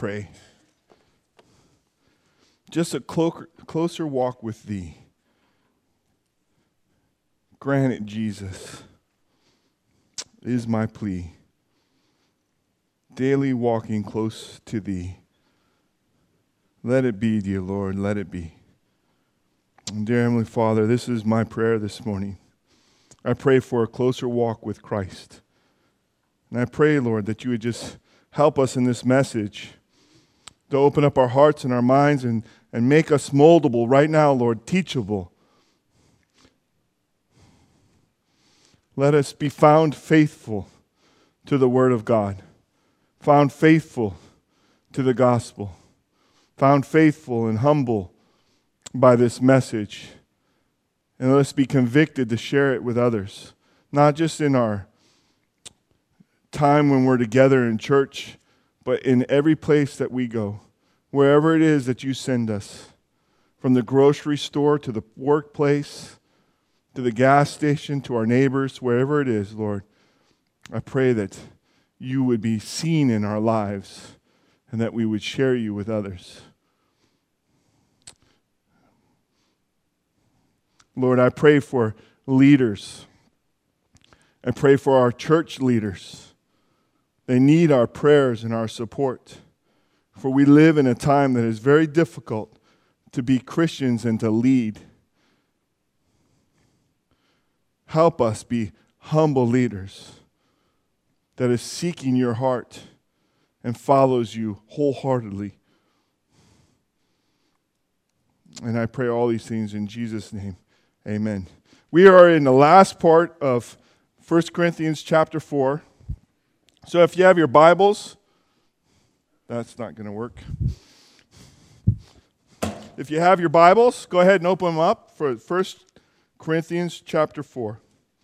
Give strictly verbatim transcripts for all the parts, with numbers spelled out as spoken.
pray. Just a clo- closer walk with thee. Grant it, Jesus, is my plea. Daily walking close to thee. Let it be, dear Lord, let it be. And dear Heavenly Father, this is my prayer this morning. I pray for a closer walk with Christ. And I pray, Lord, that you would just help us in this message to open up our hearts and our minds and, and make us moldable right now, Lord, teachable. Let us be found faithful to the Word of God, found faithful to the gospel, found faithful and humble by this message. And let us be convicted to share it with others, not just in our time when we're together in church, but in every place that we go, wherever it is that you send us, from the grocery store to the workplace, to the gas station, to our neighbors, wherever it is, Lord, I pray that you would be seen in our lives and that we would share you with others. Lord, I pray for leaders. I pray for our church leaders. They need our prayers and our support. For we live in a time that is very difficult to be Christians and to lead. Help us be humble leaders that is seeking your heart and follows you wholeheartedly. And I pray all these things in Jesus' name. Amen. We are in the last part of First Corinthians chapter four. So if you have your Bibles, that's not going to work. If you have your Bibles, go ahead and open them up for First Corinthians chapter four.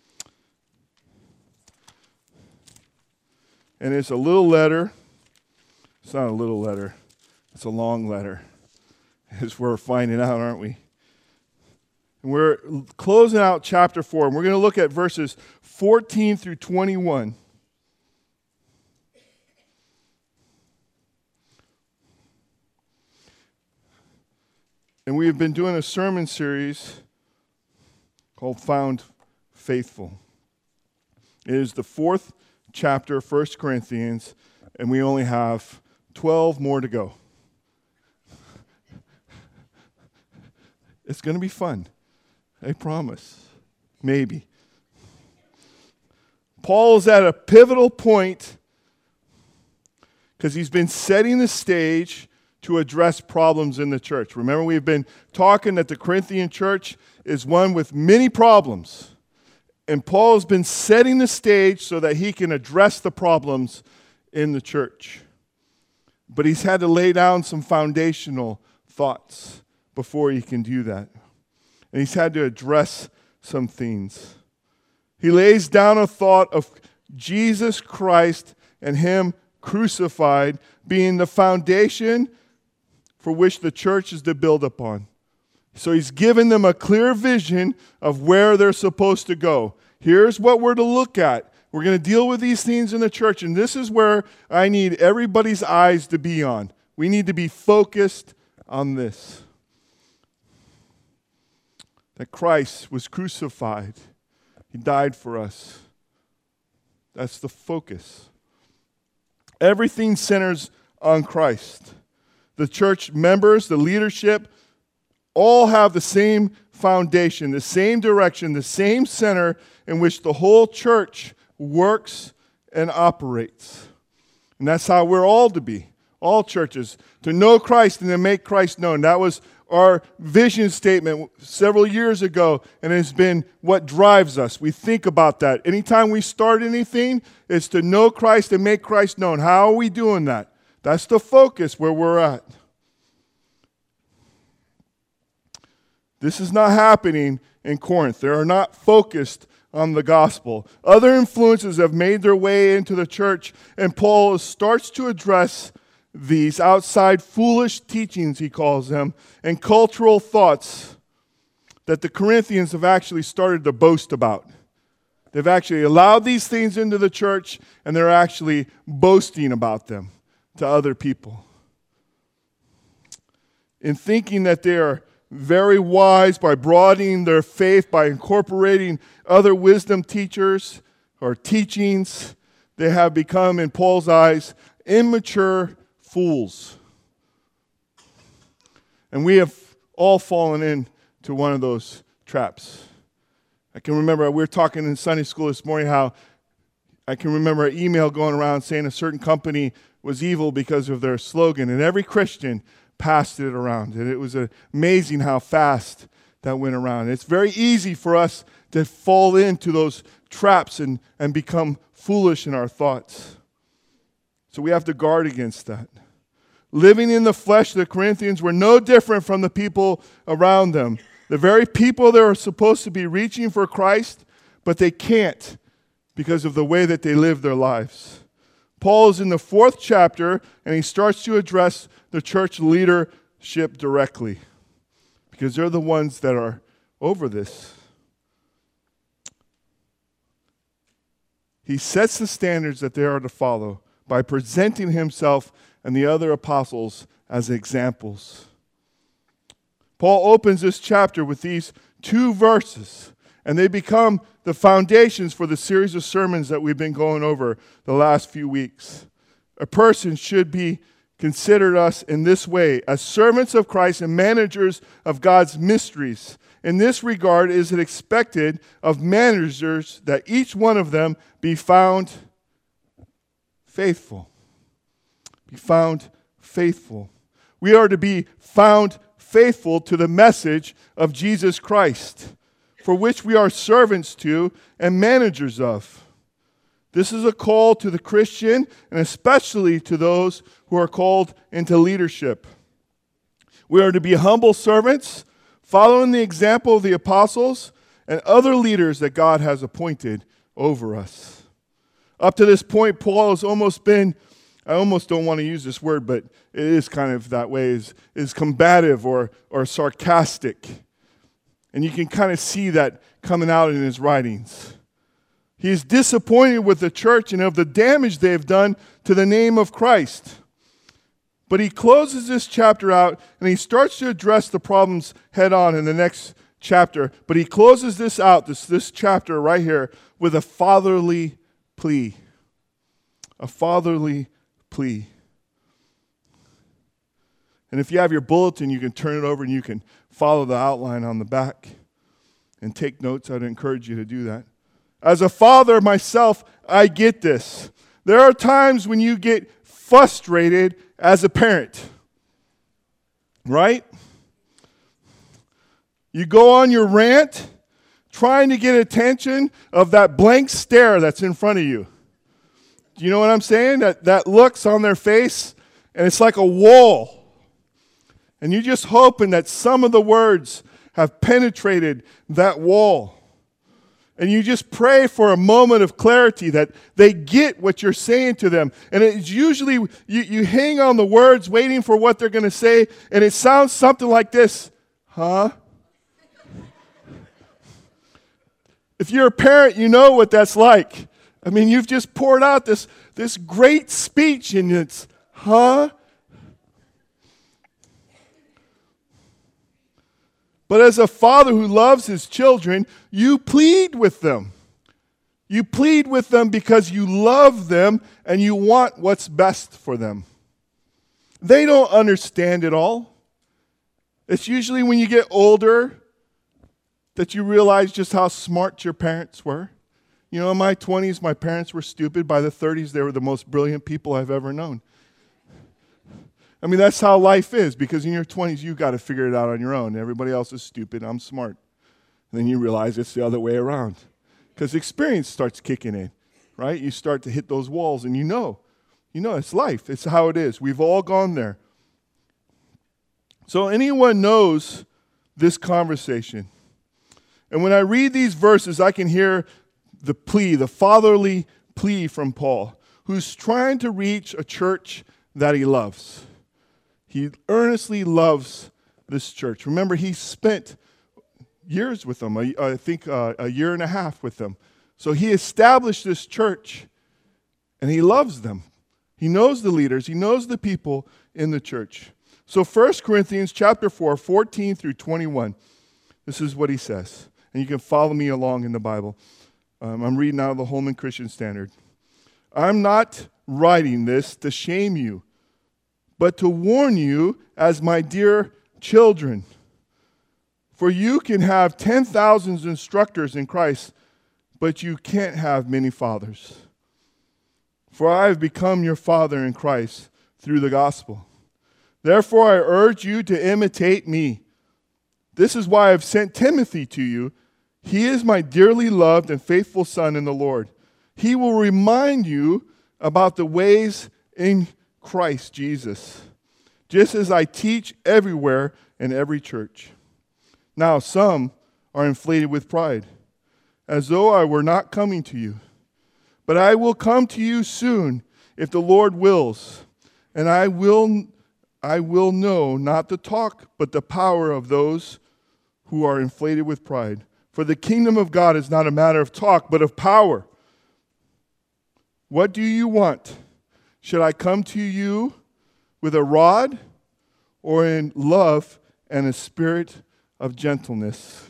And it's a little letter. It's not a little letter. It's a long letter. As we're finding out, aren't we? And we're closing out chapter four, and we're going to look at verses fourteen through twenty-one. And we have been doing a sermon series called Found Faithful. It is the fourth chapter of First Corinthians, and we only have twelve more to go. It's going to be fun. I promise. Maybe. Paul is at a pivotal point because he's been setting the stage to address problems in the church. Remember, we've been talking that the Corinthian church is one with many problems. And Paul has been setting the stage so that he can address the problems in the church. But he's had to lay down some foundational thoughts before he can do that. And he's had to address some things. He lays down a thought of Jesus Christ and him crucified being the foundation for which the church is to build upon. So he's given them a clear vision of where they're supposed to go. Here's what we're to look at. We're going to deal with these things in the church, and this is where I need everybody's eyes to be on. We need to be focused on this. That Christ was crucified. He died for us. That's the focus. Everything centers on Christ. The church members, the leadership, all have the same foundation, the same direction, the same center in which the whole church works and operates. And that's how we're all to be, all churches, to know Christ and to make Christ known. That was our vision statement several years ago, and it's been what drives us. We think about that. Anytime we start anything, it's to know Christ and make Christ known. How are we doing that? That's the focus where we're at. This is not happening in Corinth. They are not focused on the gospel. Other influences have made their way into the church, and Paul starts to address these outside foolish teachings, he calls them, and cultural thoughts that the Corinthians have actually started to boast about. They've actually allowed these things into the church, and they're actually boasting about them to other people. in thinking that they are very wise by broadening their faith, by incorporating other wisdom teachers or teachings. They have become, in Paul's eyes, immature fools. And we have all fallen into one of those traps. I can remember we were talking in Sunday school this morning how I can remember an email going around saying a certain company was evil because of their slogan, and every Christian passed it around. And it was amazing how fast that went around. It's very easy for us to fall into those traps and, and become foolish in our thoughts. So we have to guard against that. Living in the flesh, the Corinthians were no different from the people around them. The very people that are supposed to be reaching for Christ, but they can't because of the way that they live their lives. Paul is in the fourth chapter, and he starts to address the church leadership directly because they're the ones that are over this. He sets the standards that they are to follow by presenting himself and the other apostles as examples. Paul opens this chapter with these two verses, and they become the foundations for the series of sermons that we've been going over the last few weeks. A person should be considered us in this way, as servants of Christ and managers of God's mysteries. In this regard, is it expected of managers that each one of them be found faithful. Be found faithful. We are to be found faithful to the message of Jesus Christ, for which we are servants to and managers of. This is a call to the Christian, and especially to those who are called into leadership. We are to be humble servants, following the example of the apostles and other leaders that God has appointed over us. Up to this point, Paul has almost been, I almost don't want to use this word, but it is kind of that way, is, is combative or, or sarcastic. And you can kind of see that coming out in his writings. He is disappointed with the church and of the damage they have done to the name of Christ. But he closes this chapter out and he starts to address the problems head on in the next chapter. But he closes this out, this, this chapter right here, with a fatherly plea. A fatherly plea. And if you have your bulletin, you can turn it over and you can follow the outline on the back and take notes. I'd encourage you to do that. As a father myself, I get this. There are times when you get frustrated as a parent, right? You go on your rant trying to get attention of that blank stare that's in front of you. Do you know what I'm saying? That, that looks on their face, and it's like a wall. And you're just hoping that some of the words have penetrated that wall. And you just pray for a moment of clarity that they get what you're saying to them. And it's usually, you, you hang on the words waiting for what they're going to say, and it sounds something like this. Huh? If you're a parent, you know what that's like. I mean, you've just poured out this, this great speech, and it's, huh? But as a father who loves his children, you plead with them. You plead with them because you love them and you want what's best for them. They don't understand it all. It's usually when you get older that you realize just how smart your parents were. You know, in my twenties, my parents were stupid. By the thirties, they were the most brilliant people I've ever known. I mean, that's how life is, because in your twenties, you've got to figure it out on your own. Everybody else is stupid. I'm smart. And then you realize it's the other way around, because experience starts kicking in, right? You start to hit those walls, and you know. You know, it's life. It's how it is. We've all gone there. So anyone knows this conversation. And when I read these verses, I can hear the plea, the fatherly plea from Paul, who's trying to reach a church that he loves. He earnestly loves this church. Remember, he spent years with them, I think uh, a year and a half with them. So he established this church, and he loves them. He knows the leaders. He knows the people in the church. So First Corinthians chapter four, fourteen through twenty-one. This is what he says. And you can follow me along in the Bible. Um, I'm reading out of the Holman Christian Standard. I'm not writing this to shame you, but to warn you as my dear children. For you can have ten thousand instructors in Christ, but you can't have many fathers. For I have become your father in Christ through the gospel. Therefore I urge you to imitate me. This is why I've sent Timothy to you. He is my dearly loved and faithful son in the Lord. He will remind you about the ways in Christ Jesus, just as I teach everywhere in every church. Now some are inflated with pride, as though I were not coming to you. But I will come to you soon, if the Lord wills, and I will, I will know not the talk, but the power of those who are inflated with pride. For the kingdom of God is not a matter of talk, but of power. What do you want? Should I come to you with a rod, or in love and a spirit of gentleness?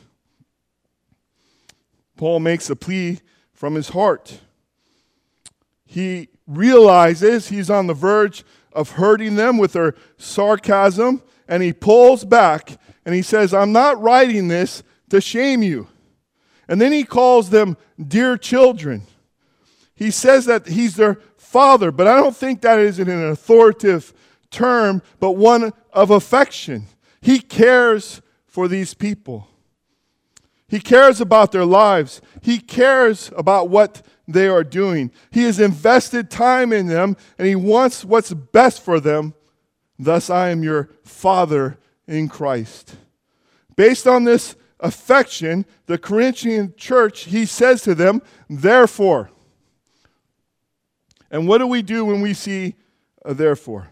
Paul makes a plea from his heart. He realizes he's on the verge of hurting them with their sarcasm, and he pulls back and he says, I'm not writing this to shame you. And then he calls them dear children. He says that he's their father, but I don't think that is in an authoritative term, but one of affection. He cares for these people. He cares about their lives. He cares about what they are doing. He has invested time in them, and he wants what's best for them. Thus, I am your father in Christ. Based on this affection, the Corinthian church, he says to them, therefore. And what do we do when we see a therefore?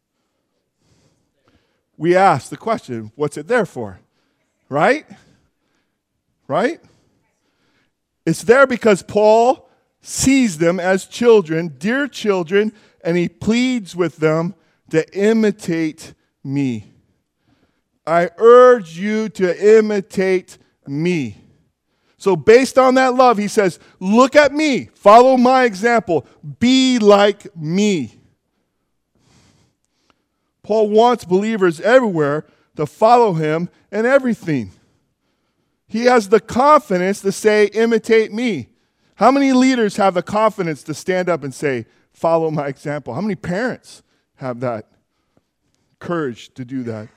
We ask the question, what's it there for? Right? Right? It's there because Paul sees them as children, dear children, and he pleads with them to imitate me. I urge you to imitate me. So based on that love, he says, look at me, follow my example, be like me. Paul wants believers everywhere to follow him in everything. He has the confidence to say, imitate me. How many leaders have the confidence to stand up and say, follow my example? How many parents have that courage to do that?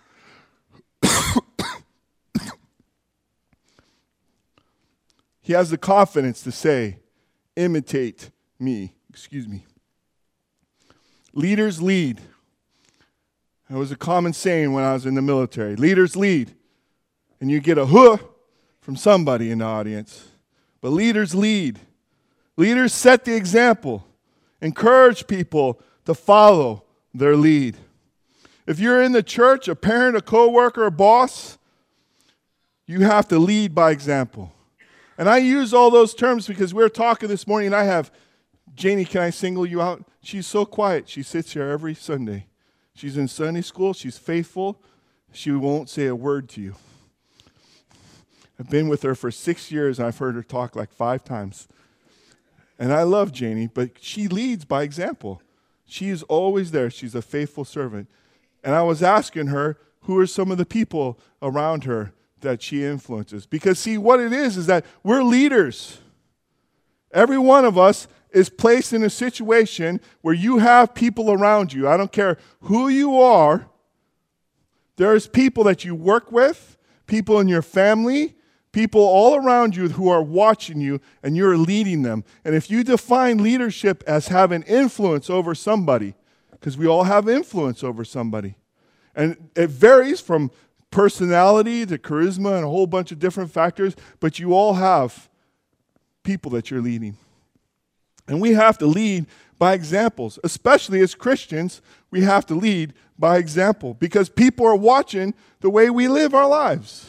He has the confidence to say, imitate me. Excuse me. Leaders lead. That was a common saying when I was in the military. Leaders lead. And you get a huh from somebody in the audience. But leaders lead. Leaders set the example. Encourage people to follow their lead. If you're in the church, a parent, a coworker, a boss, you have to lead by example. And I use all those terms because we were talking this morning, and I have, Janie, can I single you out? She's so quiet. She sits here every Sunday. She's in Sunday school. She's faithful. She won't say a word to you. I've been with her for six years, and I've heard her talk like five times. And I love Janie, but she leads by example. She is always there. She's a faithful servant. And I was asking her, who are some of the people around her that she influences? Because see, what it is is that we're leaders. Every one of us is placed in a situation where you have people around you. I don't care who you are. There's people that you work with, people in your family, people all around you who are watching you, and you're leading them. And if you define leadership as having influence over somebody, because we all have influence over somebody, and it varies from personality to charisma and a whole bunch of different factors, but you all have people that you're leading. And we have to lead by examples. Especially as Christians, we have to lead by example because people are watching the way we live our lives.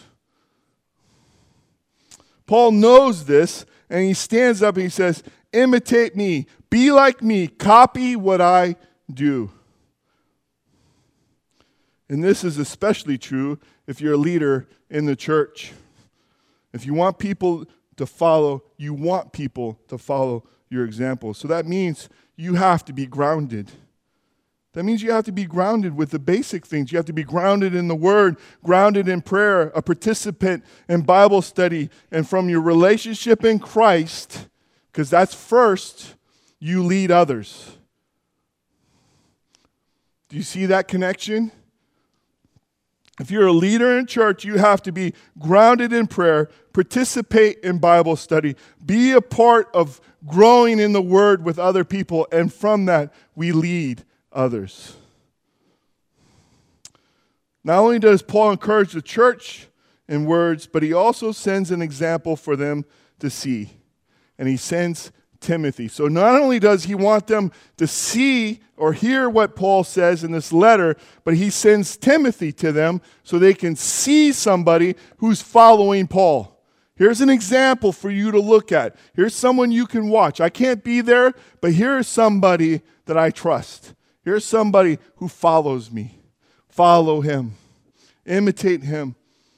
Paul knows this, and he stands up and he says, imitate me, be like me, copy what I do. And this is especially true if you're a leader in the church. If you want people to follow, you want people to follow your example. So that means you have to be grounded. That means you have to be grounded with the basic things. You have to be grounded in the Word, grounded in prayer, a participant in Bible study, and from your relationship in Christ, because that's first, you lead others. Do you see that connection? If you're a leader in church, you have to be grounded in prayer, participate in Bible study, be a part of growing in the Word with other people, and from that, we lead others. Not only does Paul encourage the church in words, but he also sends an example for them to see. And he sends Timothy. So not only does he want them to see or hear what Paul says in this letter, but he sends Timothy to them so they can see somebody who's following Paul. Here's an example for you to look at. Here's someone you can watch. I can't be there, but here's somebody that I trust. Here's somebody who follows me. Follow him. Imitate him.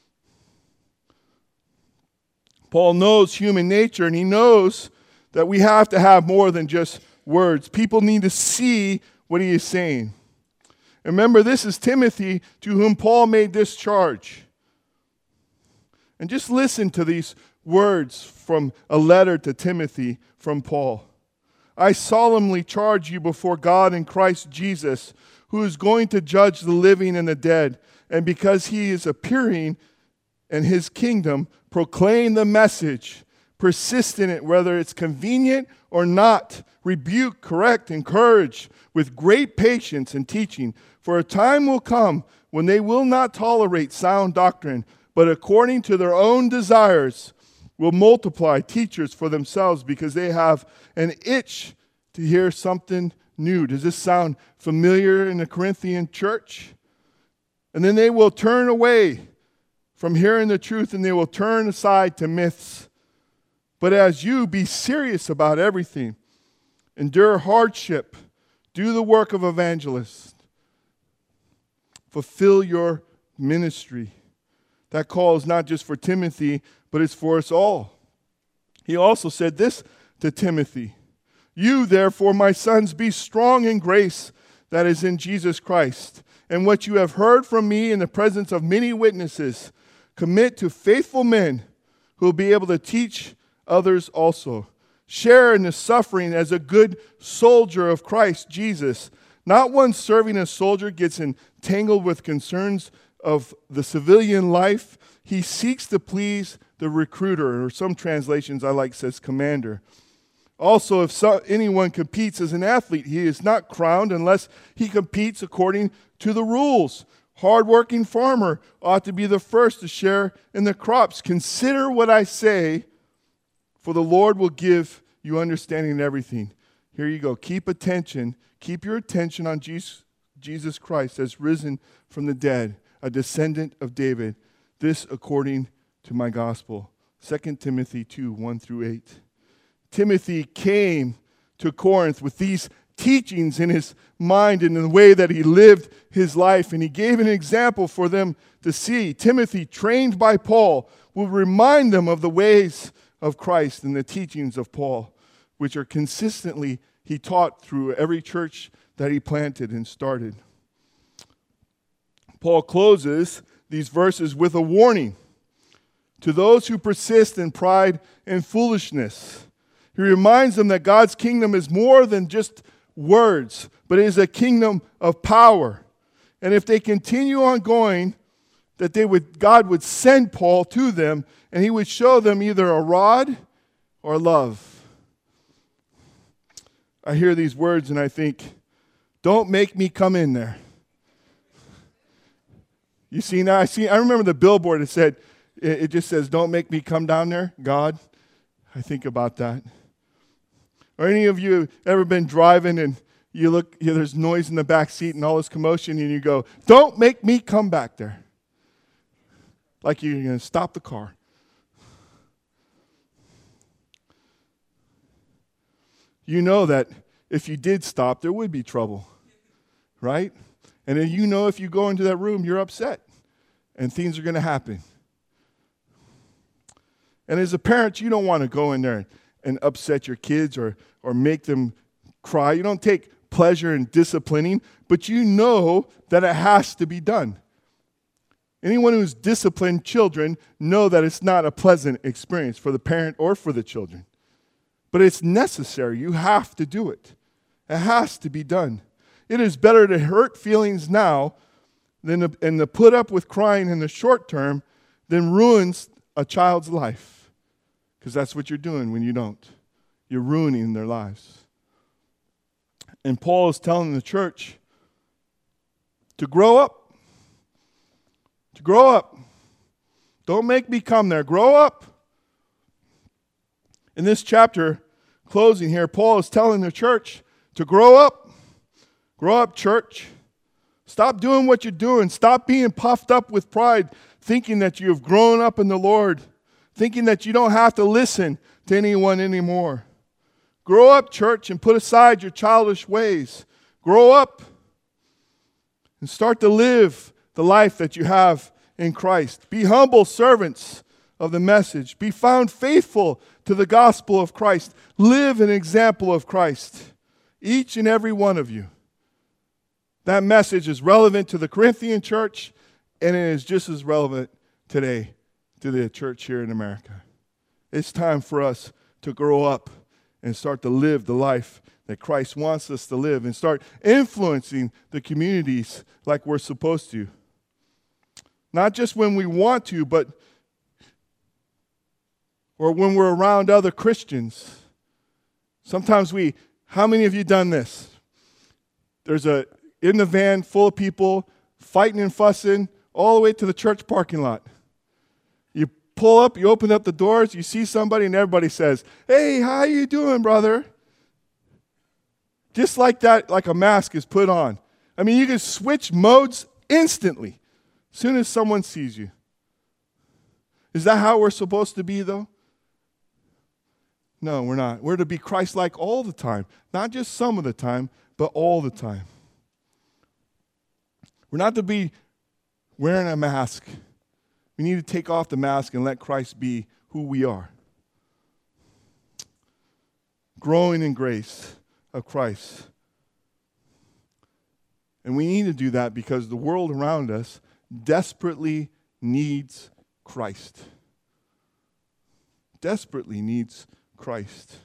Paul knows human nature, and he knows that we have to have more than just words. People need to see what he is saying. And remember, this is Timothy to whom Paul made this charge. And just listen to these words from a letter to Timothy from Paul. I solemnly charge you before God and Christ Jesus, who is going to judge the living and the dead. And because he is appearing in his kingdom, proclaim the message. Persist in it, whether it's convenient or not. Rebuke, correct, encourage with great patience and teaching. For a time will come when they will not tolerate sound doctrine, but according to their own desires will multiply teachers for themselves because they have an itch to hear something new. Does this sound familiar in the Corinthian church? And then they will turn away from hearing the truth and they will turn aside to myths. But as you, be serious about everything. Endure hardship. Do the work of evangelist. Fulfill your ministry. That call is not just for Timothy, but it's for us all. He also said this to Timothy. You, therefore, my sons, be strong in grace that is in Jesus Christ. And what you have heard from me in the presence of many witnesses, commit to faithful men who will be able to teach others also. Share in the suffering as a good soldier of Christ Jesus. Not one serving as soldier gets entangled with concerns of the civilian life. He seeks to please the recruiter, or some translations I like says commander. Also, if so, anyone competes as an athlete, he is not crowned unless he competes according to the rules. Hard-working farmer ought to be the first to share in the crops. Consider what I say, for the Lord will give you understanding in everything. Here you go. Keep attention. Keep your attention on Jesus, Jesus Christ as risen from the dead, a descendant of David. This according to my gospel. Second Timothy two, one through eight. Timothy came to Corinth with these teachings in his mind and in the way that he lived his life, and he gave an example for them to see. Timothy, trained by Paul, will remind them of the ways of Christ and the teachings of Paul, which are consistently he taught through every church that he planted and started. Paul closes these verses with a warning to those who persist in pride and foolishness. He reminds them that God's kingdom is more than just words, but it is a kingdom of power. And if they continue on going, that they would, God would send Paul to them, and he would show them either a rod or love. I hear these words and I think, don't make me come in there. You see now, I see. I remember the billboard that said, it, it just says, don't make me come down there, God. I think about that. Or any of you ever been driving and you look, you know, there's noise in the back seat and all this commotion, and you go, don't make me come back there. Like you're going to stop the car. You know that if you did stop, there would be trouble, right? And then you know if you go into that room, you're upset. And things are going to happen. And as a parent, you don't want to go in there and upset your kids or, or make them cry. You don't take pleasure in disciplining, but you know that it has to be done. Anyone who's disciplined children know that it's not a pleasant experience for the parent or for the children. But it's necessary. You have to do it. It has to be done. It is better to hurt feelings now than to, and to put up with crying in the short term than ruins a child's life. Because that's what you're doing when you don't. You're ruining their lives. And Paul is telling the church to grow up. To grow up. Don't make me come there. Grow up. In this chapter, closing here, Paul is telling the church to grow up. Grow up, church. Stop doing what you're doing. Stop being puffed up with pride, thinking that you have grown up in the Lord, thinking that you don't have to listen to anyone anymore. Grow up, church, and put aside your childish ways. Grow up and start to live the life that you have in Christ. Be humble servants of the message. Be found faithful to the gospel of Christ. Live an example of Christ, each and every one of you. That message is relevant to the Corinthian church, and it is just as relevant today to the church here in America. It's time for us to grow up and start to live the life that Christ wants us to live and start influencing the communities like we're supposed to. Not just when we want to, but or when we're around other Christians. Sometimes we, how many of you done this? There's a, in the van full of people fighting and fussing all the way to the church parking lot. You pull up, you open up the doors, you see somebody and everybody says, "Hey, how you doing, brother?" Just like that, like a mask is put on. I mean, you can switch modes instantly as soon as someone sees you. Is that how we're supposed to be, though? No, we're not. We're to be Christ-like all the time. Not just some of the time, but all the time. We're not to be wearing a mask. We need to take off the mask and let Christ be who we are. Growing in grace of Christ. And we need to do that because the world around us desperately needs Christ. Desperately needs Christ.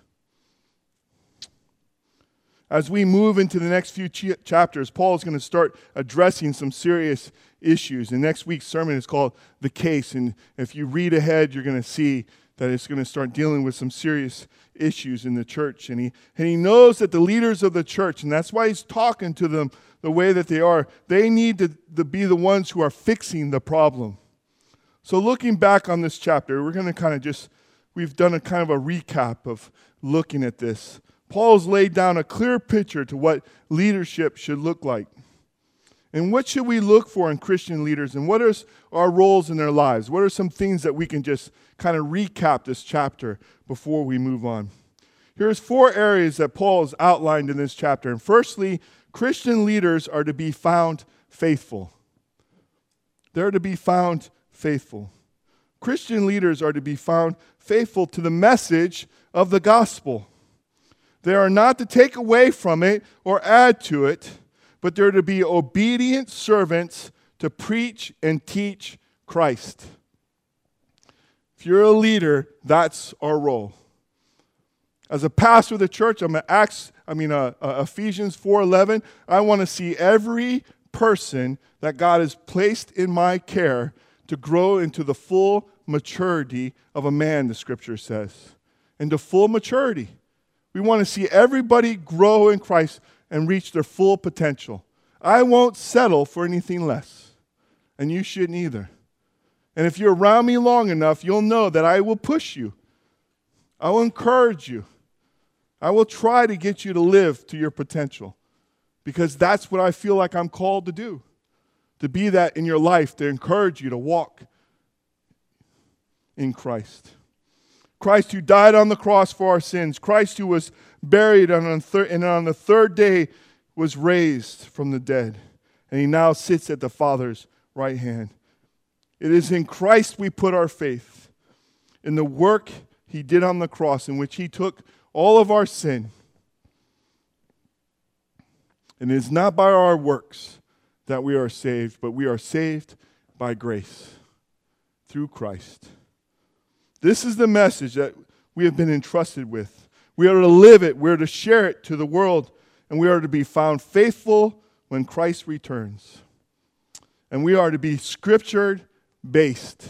As we move into the next few ch- chapters, Paul is going to start addressing some serious issues. And next week's sermon is called The Case. And if you read ahead, you're going to see that it's going to start dealing with some serious issues in the church. And he, and he knows that the leaders of the church, and that's why he's talking to them the way that they are, they need to, to be the ones who are fixing the problem. So looking back on this chapter, we're going to kind of just, we've done a kind of a recap of looking at this. Paul's laid down a clear picture to what leadership should look like. And what should we look for in Christian leaders? And what are our roles in their lives? What are some things that we can just kind of recap this chapter before we move on? Here's four areas that Paul has outlined in this chapter. And firstly, Christian leaders are to be found faithful. They're to be found faithful. Christian leaders are to be found faithful to the message of the gospel. They are not to take away from it or add to it, but they're to be obedient servants to preach and teach Christ. If you're a leader, that's our role. As a pastor of the church, I'm at Acts, I mean uh, uh, Ephesians four eleven. I want to see every person that God has placed in my care to grow into the full maturity of a man, the Scripture says, into full maturity. We want to see everybody grow in Christ and reach their full potential. I won't settle for anything less, and you shouldn't either. And if you're around me long enough, you'll know that I will push you. I will encourage you. I will try to get you to live to your potential, because that's what I feel like I'm called to do, to be that in your life, to encourage you to walk in Christ. Christ who died on the cross for our sins. Christ who was buried on the thir- and on the third day was raised from the dead. and he now sits at the Father's right hand. It is in Christ we put our faith, in the work he did on the cross, in which he took all of our sin. And it is not by our works that we are saved, but we are saved by grace through Christ. This is the message that we have been entrusted with. We are to live it, we are to share it to the world, and we are to be found faithful when Christ returns. And we are to be Scripture-based.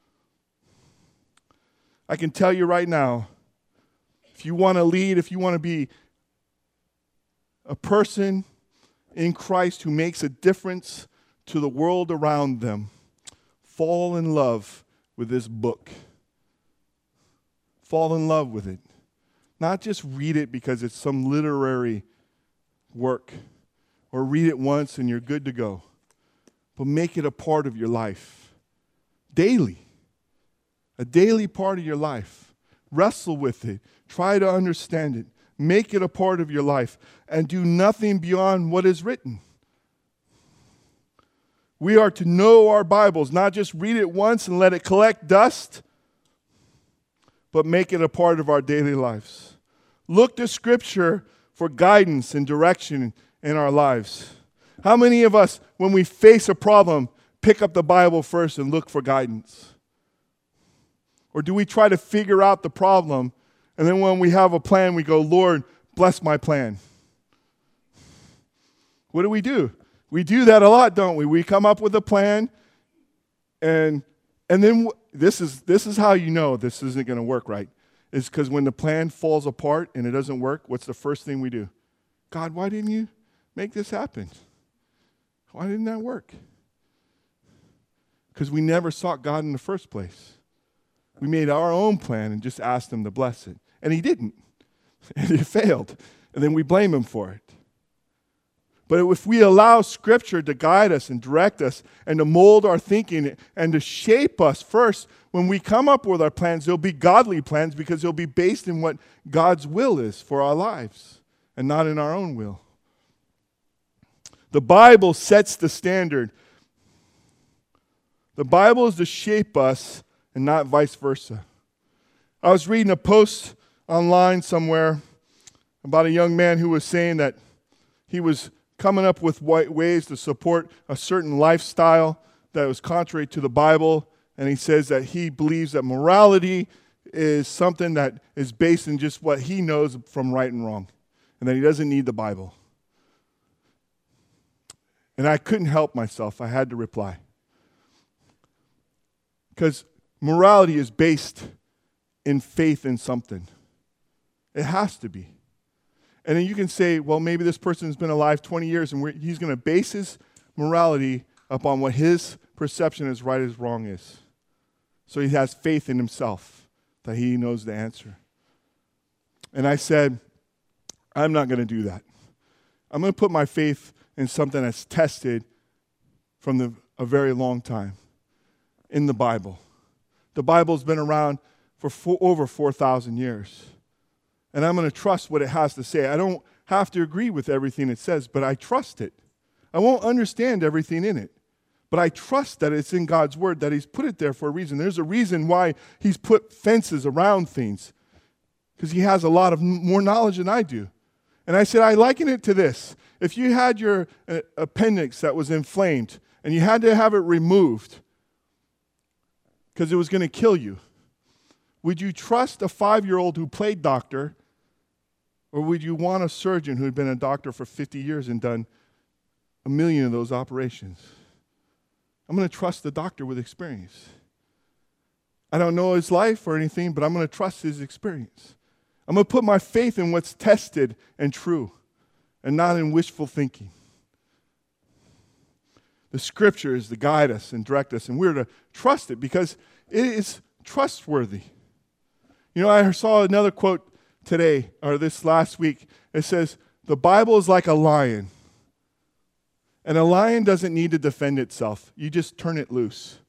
I can tell you right now, if you want to lead, if you want to be a person in Christ who makes a difference to the world around them, fall in love with this book. Fall in love with it. Not just read it because it's some literary work, or read it once and you're good to go, but make it a part of your life. Daily. A daily part of your life. Wrestle with it. Try to understand it. Make it a part of your life. And do nothing beyond what is written. We are to know our Bibles, not just read it once and let it collect dust, but make it a part of our daily lives. Look to Scripture for guidance and direction in our lives. How many of us, when we face a problem, pick up the Bible first and look for guidance? Or do we try to figure out the problem, and then when we have a plan, we go, Lord, bless my plan? What do we do? We do that a lot, don't we? We come up with a plan, and and then w- this is this is how you know this isn't going to work right. It's because when the plan falls apart and it doesn't work, what's the first thing we do? God, why didn't you make this happen? Why didn't that work? Because we never sought God in the first place. We made our own plan and just asked him to bless it. And he didn't. And it failed. And then we blame him for it. But if we allow Scripture to guide us and direct us and to mold our thinking and to shape us first, when we come up with our plans, they'll be godly plans because they'll be based in what God's will is for our lives and not in our own will. The Bible sets the standard. The Bible is to shape us and not vice versa. I was reading a post online somewhere about a young man who was saying that he was coming up with ways to support a certain lifestyle that was contrary to the Bible, and he says that he believes that morality is something that is based in just what he knows from right and wrong, and that he doesn't need the Bible. And I couldn't help myself. I had to reply. Because morality is based in faith in something. It has to be. And then you can say, well, maybe this person's been alive twenty years and we're, he's going to base his morality upon what his perception as right as wrong is. So he has faith in himself that he knows the answer. And I said, I'm not going to do that. I'm going to put my faith in something that's tested from the, a very long time in the Bible. The Bible's been around for four, over four thousand years. And I'm going to trust what it has to say. I don't have to agree with everything it says, but I trust it. I won't understand everything in it, but I trust that it's in God's Word, that He's put it there for a reason. There's a reason why He's put fences around things, because He has a lot of more knowledge than I do. And I said, I liken it to this. If you had your uh, appendix that was inflamed, and you had to have it removed because it was going to kill you, would you trust a five-year-old who played doctor, or would you want a surgeon who had been a doctor for fifty years and done a million of those operations? I'm going to trust the doctor with experience. I don't know his life or anything, but I'm going to trust his experience. I'm going to put my faith in what's tested and true, and not in wishful thinking. The Scriptures to guide us and direct us, and we're to trust it because it is trustworthy. You know, I saw another quote today, or this last week. It says, the Bible is like a lion. And a lion doesn't need to defend itself. You just turn it loose.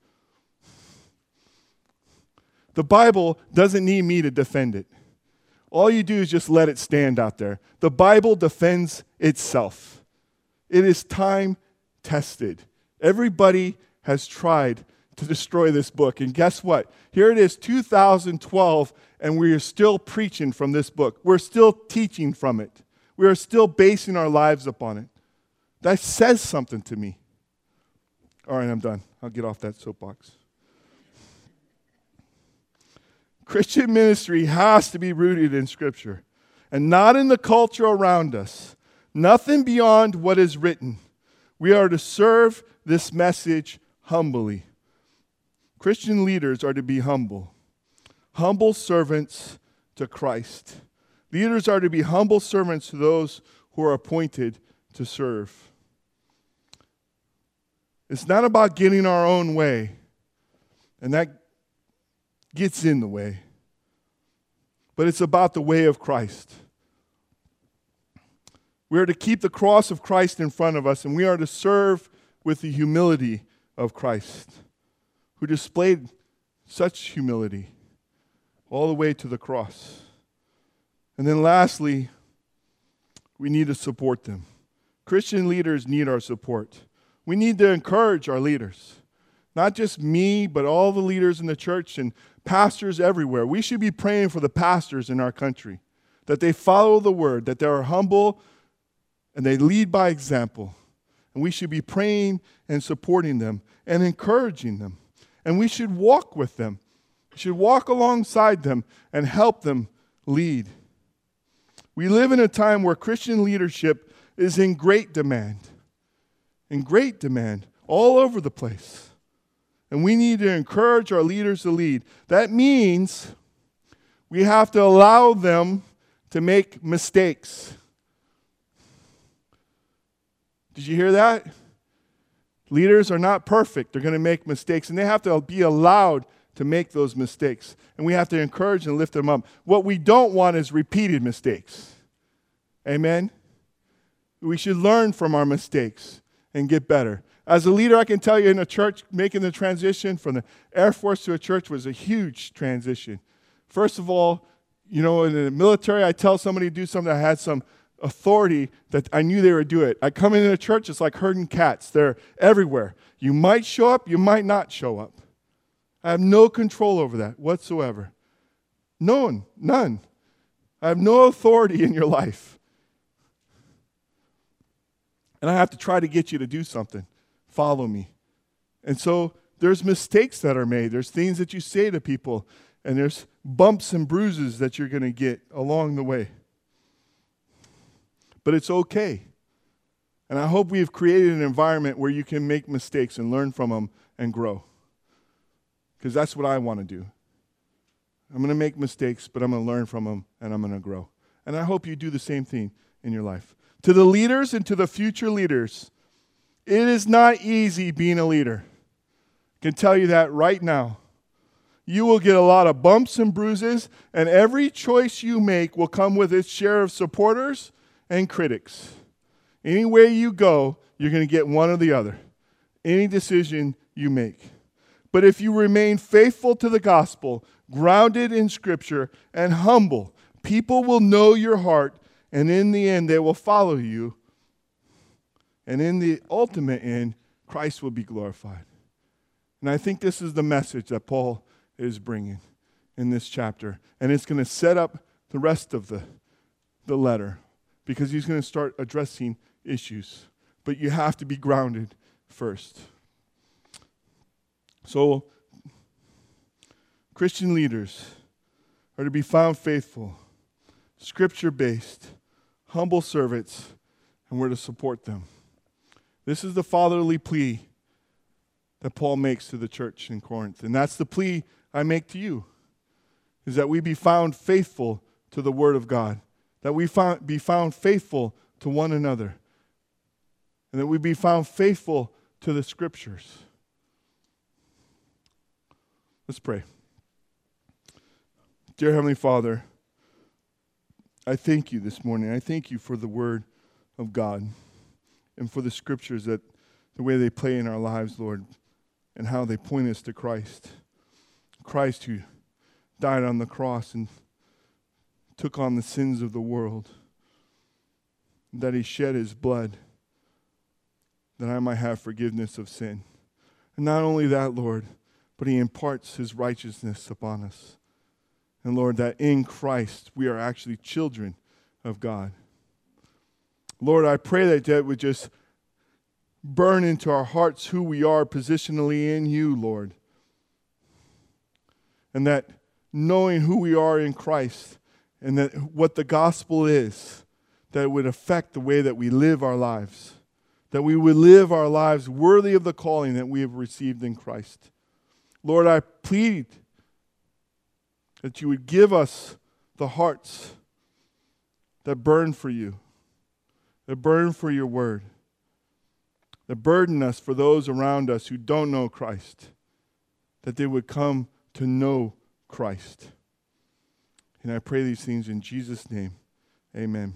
The Bible doesn't need me to defend it. All you do is just let it stand out there. The Bible defends itself. It is time tested. Everybody has tried to destroy this book. And guess what? Here it is, two thousand twelve, and we are still preaching from this book. We're still teaching from it. We are still basing our lives upon it. That says something to me. All right, I'm done. I'll get off that soapbox. Christian ministry has to be rooted in Scripture and not in the culture around us. Nothing beyond what is written. We are to serve this message humbly. Christian leaders are to be humble. Humble servants to Christ. Leaders are to be humble servants to those who are appointed to serve. It's not about getting our own way, and that gets in the way. But it's about the way of Christ. We are to keep the cross of Christ in front of us, and we are to serve with the humility of Christ, who displayed such humility all the way to the cross. And then lastly, we need to support them. Christian leaders need our support. We need to encourage our leaders. Not just me, but all the leaders in the church and pastors everywhere. We should be praying for the pastors in our country, that they follow the word, that they are humble, and they lead by example. And we should be praying and supporting them and encouraging them. And we should walk with them. We should walk alongside them and help them lead. We live in a time where Christian leadership is in great demand. In great demand all over the place. And we need to encourage our leaders to lead. That means we have to allow them to make mistakes. Did you hear that? Leaders are not perfect. They're going to make mistakes, and they have to be allowed to make those mistakes. And we have to encourage and lift them up. What we don't want is repeated mistakes. Amen? We should learn from our mistakes and get better. As a leader, I can tell you in a church, making the transition from the Air Force to a church was a huge transition. First of all, you know, in the military, I tell somebody to do something, I had some authority that I knew they would do it. I come into a church, it's like herding cats. They're everywhere. You might show up, you might not show up. I have no control over that whatsoever. None, none. I have no authority in your life. And I have to try to get you to do something. Follow me. And so there's mistakes that are made. There's things that you say to people, and there's bumps and bruises that you're going to get along the way. But it's okay. And I hope we've created an environment where you can make mistakes and learn from them and grow. Because that's what I want to do. I'm going to make mistakes, but I'm going to learn from them, and I'm going to grow. And I hope you do the same thing in your life. To the leaders and to the future leaders, it is not easy being a leader. I can tell you that right now. You will get a lot of bumps and bruises, and every choice you make will come with its share of supporters and critics. Anywhere you go, you're going to get one or the other. Any decision you make. But if you remain faithful to the gospel, grounded in Scripture, and humble, people will know your heart, and in the end, they will follow you. And in the ultimate end, Christ will be glorified. And I think this is the message that Paul is bringing in this chapter. And it's going to set up the rest of the, the letter, because he's going to start addressing issues. But you have to be grounded first. So, Christian leaders are to be found faithful, Scripture-based, humble servants, and we're to support them. This is the fatherly plea that Paul makes to the church in Corinth. And that's the plea I make to you, is that we be found faithful to the Word of God, that we found, be found faithful to one another, and that we be found faithful to the Scriptures. Let's pray. Dear Heavenly Father, I thank you this morning. I thank you for the Word of God and for the Scriptures, that the way they play in our lives, Lord, and how they point us to Christ. Christ who died on the cross and took on the sins of the world, that he shed his blood that I might have forgiveness of sin. And not only that, Lord, but he imparts his righteousness upon us. And Lord, that in Christ we are actually children of God. Lord, I pray that that would just burn into our hearts who we are positionally in you, Lord. And that knowing who we are in Christ and that what the gospel is, that it would affect the way that we live our lives. That we would live our lives worthy of the calling that we have received in Christ. Lord, I plead that you would give us the hearts that burn for you, that burn for your word, that burden us for those around us who don't know Christ, that they would come to know Christ. And I pray these things in Jesus' name. Amen.